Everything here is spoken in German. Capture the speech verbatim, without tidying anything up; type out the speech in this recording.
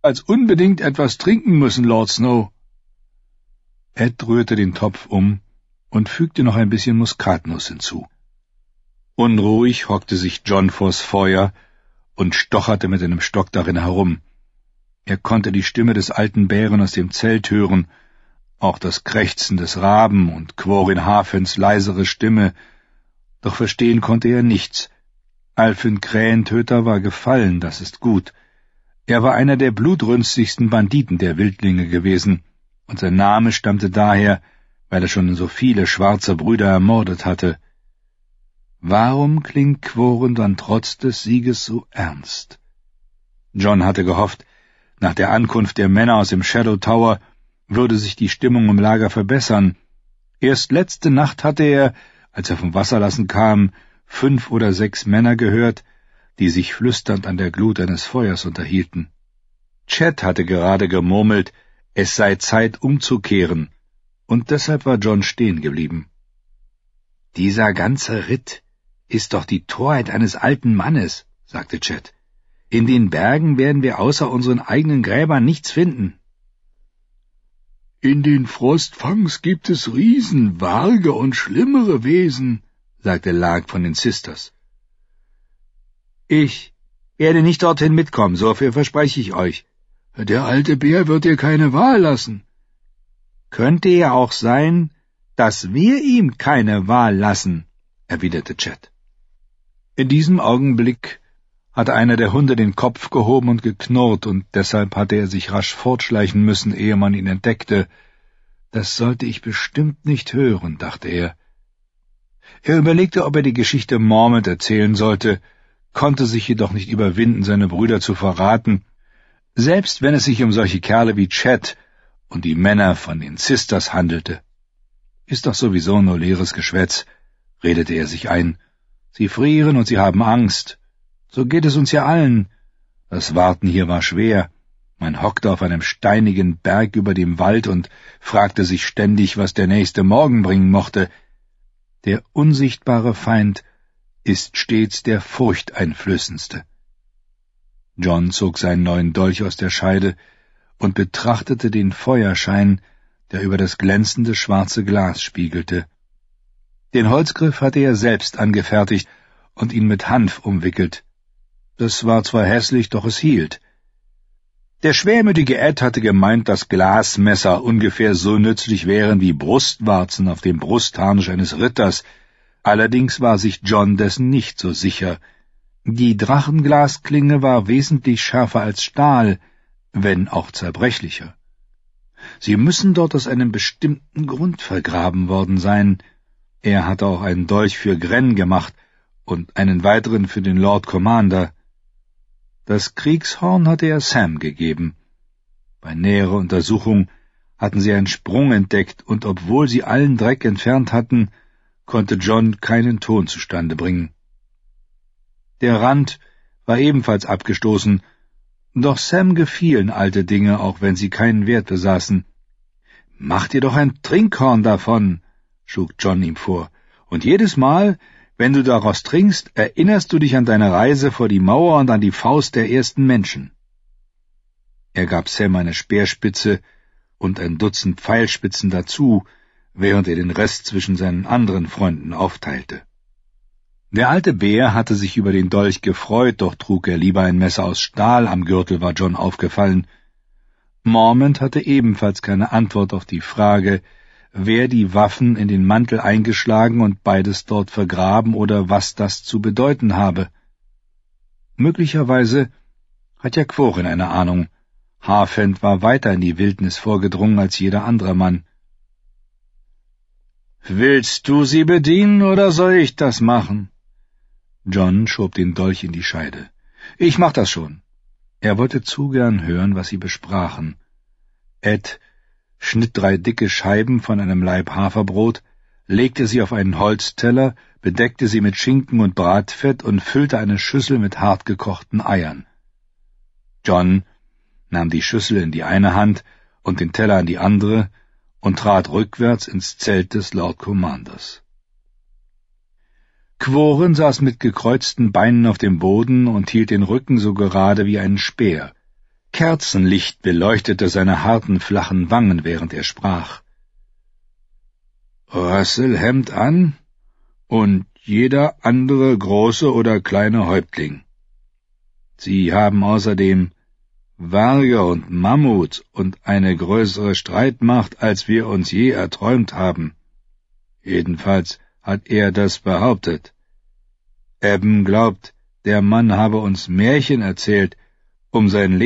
als unbedingt etwas trinken müssen, Lord Snow.« Ed rührte den Topf um und fügte noch ein bisschen Muskatnuss hinzu. Unruhig hockte sich John vors Feuer und stocherte mit einem Stock darin herum. Er konnte die Stimme des alten Bären aus dem Zelt hören, auch das Krächzen des Raben und Quorin Hafens leisere Stimme, doch verstehen konnte er nichts. Alfyn Krähentöter war gefallen, das ist gut. Er war einer der blutrünstigsten Banditen der Wildlinge gewesen, und sein Name stammte daher, weil er schon so viele schwarze Brüder ermordet hatte. Warum klingt Quorin dann trotz des Sieges so ernst? John hatte gehofft, nach der Ankunft der Männer aus dem Shadow Tower würde sich die Stimmung im Lager verbessern. Erst letzte Nacht hatte er, als er vom Wasserlassen kam, fünf oder sechs Männer gehört, die sich flüsternd an der Glut eines Feuers unterhielten. Chet hatte gerade gemurmelt, es sei Zeit umzukehren, und deshalb war John stehen geblieben. »Dieser ganze Ritt ist doch die Torheit eines alten Mannes«, sagte Chet. »In den Bergen werden wir außer unseren eigenen Gräbern nichts finden.« »In den Frostfangs gibt es Riesen, Warge und schlimmere Wesen«, sagte Lark von den Sisters. »Ich werde nicht dorthin mitkommen, so viel verspreche ich euch. Der alte Bär wird dir keine Wahl lassen.« »Könnte ja auch sein, dass wir ihm keine Wahl lassen«, erwiderte Chet. In diesem Augenblick hatte einer der Hunde den Kopf gehoben und geknurrt, und deshalb hatte er sich rasch fortschleichen müssen, ehe man ihn entdeckte. »Das sollte ich bestimmt nicht hören«, dachte er. Er überlegte, ob er die Geschichte Mormont erzählen sollte, konnte sich jedoch nicht überwinden, seine Brüder zu verraten, selbst wenn es sich um solche Kerle wie Chet und die Männer von den Sisters handelte. »Ist doch sowieso nur leeres Geschwätz«, redete er sich ein. »Sie frieren und sie haben Angst. So geht es uns ja allen. Das Warten hier war schwer. Man hockte auf einem steinigen Berg über dem Wald und fragte sich ständig, was der nächste Morgen bringen mochte. Der unsichtbare Feind ist stets der furchteinflößendste.« John zog seinen neuen Dolch aus der Scheide und betrachtete den Feuerschein, der über das glänzende schwarze Glas spiegelte. Den Holzgriff hatte er selbst angefertigt und ihn mit Hanf umwickelt. Das war zwar hässlich, doch es hielt. Der schwermütige Ed hatte gemeint, dass Glasmesser ungefähr so nützlich wären wie Brustwarzen auf dem Brustharnisch eines Ritters, allerdings war sich John dessen nicht so sicher. Die Drachenglasklinge war wesentlich schärfer als Stahl, wenn auch zerbrechlicher. Sie müssen dort aus einem bestimmten Grund vergraben worden sein. Er hatte auch einen Dolch für Gren gemacht und einen weiteren für den Lord Commander. Das Kriegshorn hatte er Sam gegeben. Bei näherer Untersuchung hatten sie einen Sprung entdeckt, und obwohl sie allen Dreck entfernt hatten, konnte John keinen Ton zustande bringen. Der Rand war ebenfalls abgestoßen, doch Sam gefielen alte Dinge, auch wenn sie keinen Wert besaßen. »Mach dir doch ein Trinkhorn davon«, schlug John ihm vor, »und jedes Mal, wenn du daraus trinkst, erinnerst du dich an deine Reise vor die Mauer und an die Faust der ersten Menschen.« Er gab Sam eine Speerspitze und ein Dutzend Pfeilspitzen dazu, während er den Rest zwischen seinen anderen Freunden aufteilte. Der alte Bär hatte sich über den Dolch gefreut, doch trug er lieber ein Messer aus Stahl am Gürtel, war John aufgefallen. Mormont hatte ebenfalls keine Antwort auf die Frage, wer die Waffen in den Mantel eingeschlagen und beides dort vergraben oder was das zu bedeuten habe. Möglicherweise hat ja Quorin eine Ahnung. Harfend war weiter in die Wildnis vorgedrungen als jeder andere Mann. »Willst du sie bedienen, oder soll ich das machen?« John schob den Dolch in die Scheide. »Ich mach das schon.« Er wollte zu gern hören, was sie besprachen. Ed schnitt drei dicke Scheiben von einem Laib Haferbrot, legte sie auf einen Holzteller, bedeckte sie mit Schinken und Bratfett und füllte eine Schüssel mit hartgekochten Eiern. John nahm die Schüssel in die eine Hand und den Teller in die andere und trat rückwärts ins Zelt des Lord Commanders. Quorin saß mit gekreuzten Beinen auf dem Boden und hielt den Rücken so gerade wie einen Speer. Kerzenlicht beleuchtete seine harten, flachen Wangen, während er sprach. Russell Hemd an und jeder andere große oder kleine Häuptling. Sie haben außerdem Warrior und Mammut und eine größere Streitmacht, als wir uns je erträumt haben. Jedenfalls hat er das behauptet. Eben glaubt, der Mann habe uns Märchen erzählt, um sein